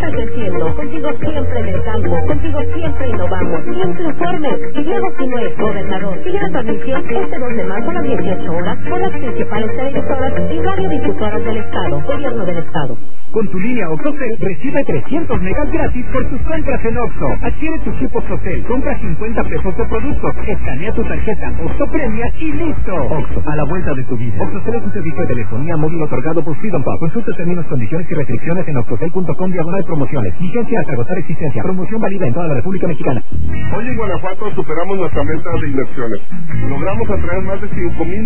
sigan creciendo. Contigo siempre en el campo, contigo siempre innovamos. Siempre informes. Y Diego Sinué, gobernador. Sigue la transmisión este 2 de marzo a las 18 horas por las principales televisoras y radiodifusoras del Estado. Gobierno del Estado. Con tu línea OXXOCEL recibe 300 megas gratis por tus compras en OXXO. Adquiere tu chip OXXOCEL, compra 50 pesos de productos, escanea tu tarjeta OXXO Premia y listo. OXXO, a la vuelta de tu vida. OXXOCEL es un servicio de telefonía móvil otorgado por Freedom Pop. Consulta términos, condiciones y restricciones en oxxocel.com/promociones. Vigencia hasta agotar existencia. Promoción válida en toda la República Mexicana. Hoy en Guanajuato superamos nuestra meta de inversiones. Logramos atraer más de 5,000